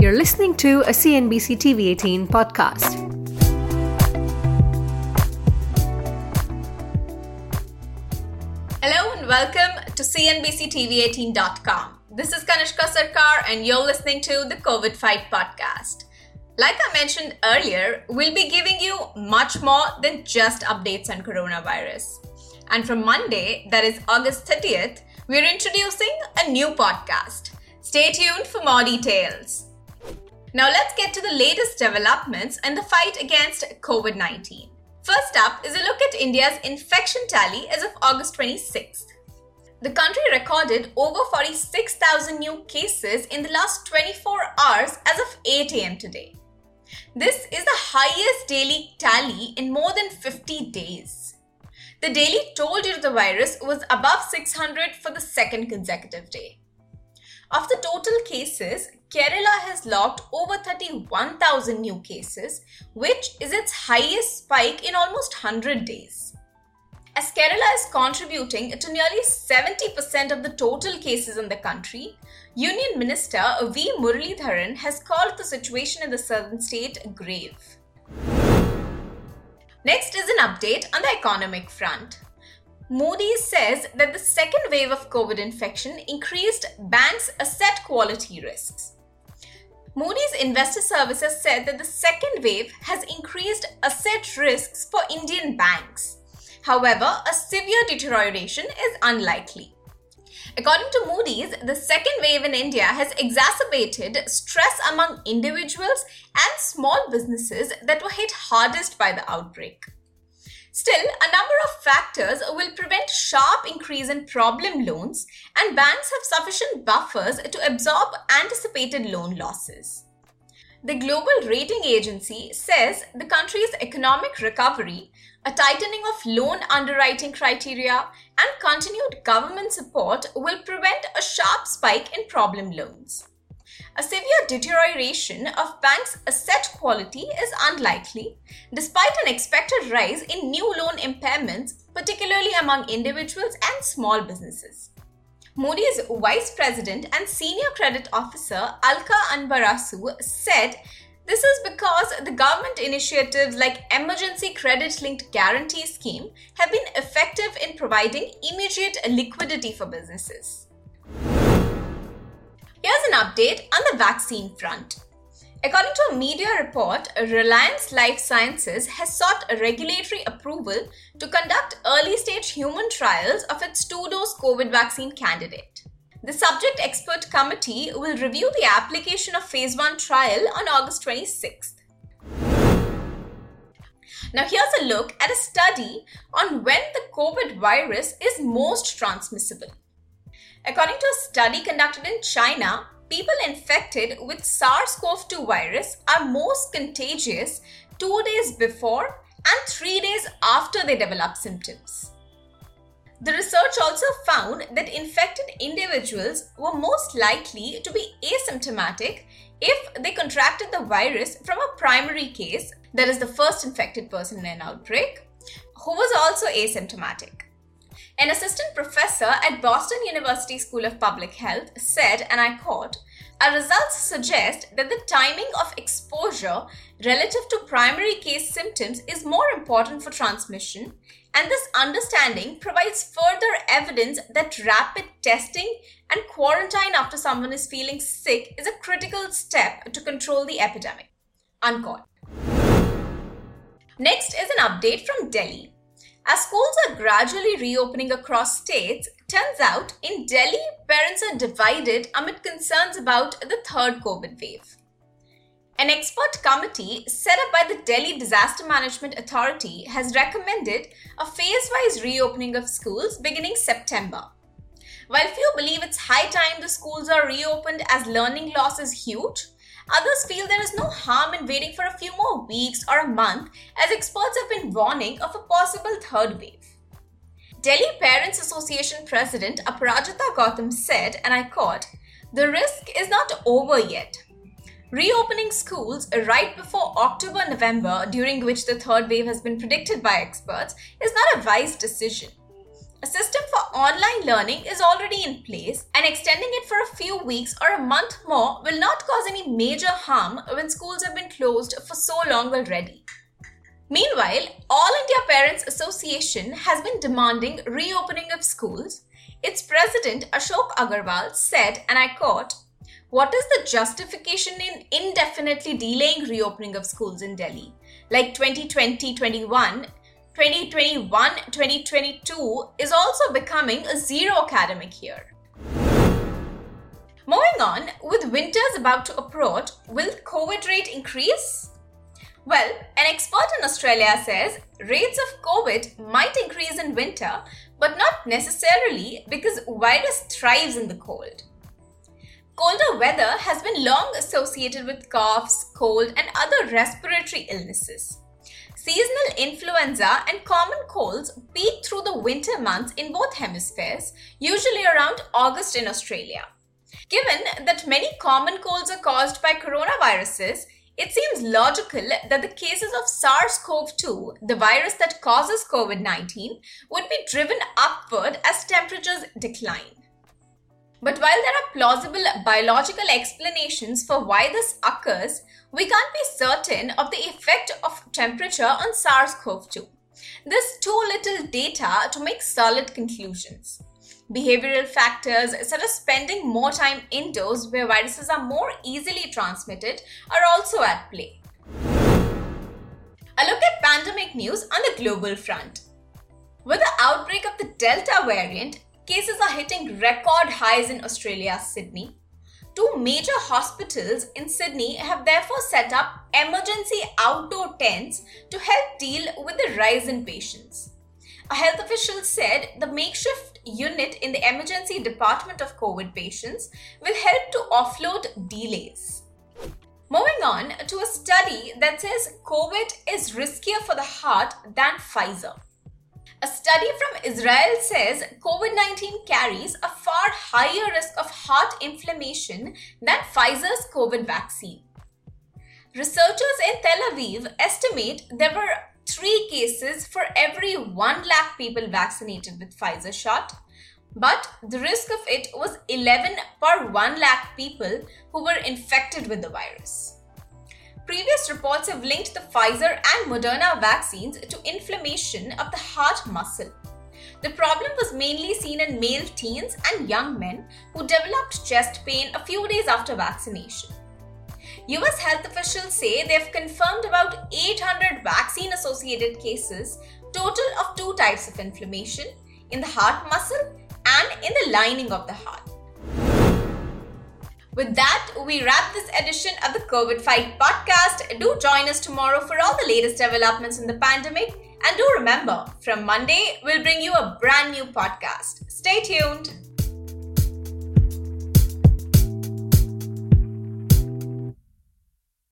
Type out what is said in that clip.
You're listening to a CNBC TV18 podcast. Hello and welcome to CNBCTV18.com. This is Kanishka Sarkar and you're listening to the COVID Fight podcast. Like I mentioned earlier, we'll be giving you much more than just updates on coronavirus. And from Monday, that is August 30th, we're introducing a new podcast. Stay tuned for more details. Now let's get to the latest developments in the fight against COVID-19. First up is a look at India's infection tally as of August 26th. The country recorded over 46,000 new cases in the last 24 hours as of 8 a.m. today. This is the highest daily tally in more than 50 days. The daily toll due to the virus was above 600 for the second consecutive day. Of the total cases, Kerala has logged over 31,000 new cases, which is its highest spike in almost 100 days. As Kerala is contributing to nearly 70% of the total cases in the country, Union Minister V. Muralidharan has called the situation in the southern state grave. Next is an update on the economic front. Moody's says that the second wave of COVID infection increased banks' asset quality risks. Moody's Investor Services said that the second wave has increased asset risks for Indian banks. However, a severe deterioration is unlikely. According to Moody's, the second wave in India has exacerbated stress among individuals and small businesses that were hit hardest by the outbreak. Still, a number of factors will prevent sharp increase in problem loans, and banks have sufficient buffers to absorb anticipated loan losses. The global rating agency says the country's economic recovery, a tightening of loan underwriting criteria, and continued government support will prevent a sharp spike in problem loans. A severe deterioration of banks' asset quality is unlikely, despite an expected rise in new loan impairments, particularly among individuals and small businesses. Moody's Vice President and Senior Credit Officer Alka Anbarasu said this is because the government initiatives like Emergency Credit-Linked Guarantee Scheme have been effective in providing immediate liquidity for businesses. Here's an update on the vaccine front. According to a media report, Reliance Life Sciences has sought a regulatory approval to conduct early-stage human trials of its two-dose COVID vaccine candidate. The subject expert committee will review the application of phase 1 trial on August 26th. Now here's a look at a study on when the COVID virus is most transmissible. According to a study conducted in China, people infected with SARS-CoV-2 virus are most contagious 2 days before and 3 days after they develop symptoms. The research also found that infected individuals were most likely to be asymptomatic if they contracted the virus from a primary case, that is the first infected person in an outbreak, who was also asymptomatic. An assistant professor at Boston University School of Public Health said, and I quote, "Our results suggest that the timing of exposure relative to primary case symptoms is more important for transmission, and this understanding provides further evidence that rapid testing and quarantine after someone is feeling sick is a critical step to control the epidemic." Unquote. Next is an update from Delhi. As schools are gradually reopening across states, turns out in Delhi, parents are divided amid concerns about the third COVID wave. An expert committee set up by the Delhi Disaster Management Authority has recommended a phase-wise reopening of schools beginning September. While few believe it's high time the schools are reopened as learning loss is huge, others feel there is no harm in waiting for a few more weeks or a month, as experts have been warning of a possible third wave. Delhi Parents Association President Aparajita Gautam said, and I quote, "The risk is not over yet. Reopening schools right before October-November, during which the third wave has been predicted by experts, is not a wise decision. A system for online learning is already in place, and extending it for a few weeks or a month more will not cause any major harm when schools have been closed for so long already. Meanwhile, All India Parents Association has been demanding reopening of schools. Its president Ashok Agarwal said, and I quote, "What is the justification in indefinitely delaying reopening of schools in Delhi? Like 2020-21, 2021-2022 is also becoming a zero academic year." Moving on, with winters about to approach, will COVID rate increase? Well, an expert in Australia says rates of COVID might increase in winter, but not necessarily because virus thrives in the cold. Colder weather has been long associated with coughs, cold, and other respiratory illnesses. Seasonal influenza and common colds peak through the winter months in both hemispheres, usually around August in Australia. Given that many common colds are caused by coronaviruses, it seems logical that the cases of SARS-CoV-2, the virus that causes COVID-19, would be driven upward as temperatures decline. But while there are plausible biological explanations for why this occurs, we can't be certain of the effect of temperature on SARS-CoV-2. There's too little data to make solid conclusions. Behavioral factors such as spending more time indoors where viruses are more easily transmitted are also at play. A look at pandemic news on the global front. With the outbreak of the Delta variant, cases are hitting record highs in Australia's Sydney. Two major hospitals in Sydney have therefore set up emergency outdoor tents to help deal with the rise in patients. A health official said the makeshift unit in the emergency department of COVID patients will help to offload delays. Moving on to a study that says COVID is riskier for the heart than Pfizer. A study from Israel says COVID-19 carries a far higher risk of heart inflammation than Pfizer's COVID vaccine. Researchers in Tel Aviv estimate there were 3 cases for every 1 lakh people vaccinated with Pfizer shot, but the risk of it was 11 per 1 lakh people who were infected with the virus. Previous reports have linked the Pfizer and Moderna vaccines to inflammation of the heart muscle. The problem was mainly seen in male teens and young men who developed chest pain a few days after vaccination. US health officials say they have confirmed about 800 vaccine-associated cases, total of 2 types of inflammation, in the heart muscle and in the lining of the heart. With that, we wrap this edition of the COVID Fight podcast. Do join us tomorrow for all the latest developments in the pandemic. And do remember, from Monday, we'll bring you a brand new podcast. Stay tuned.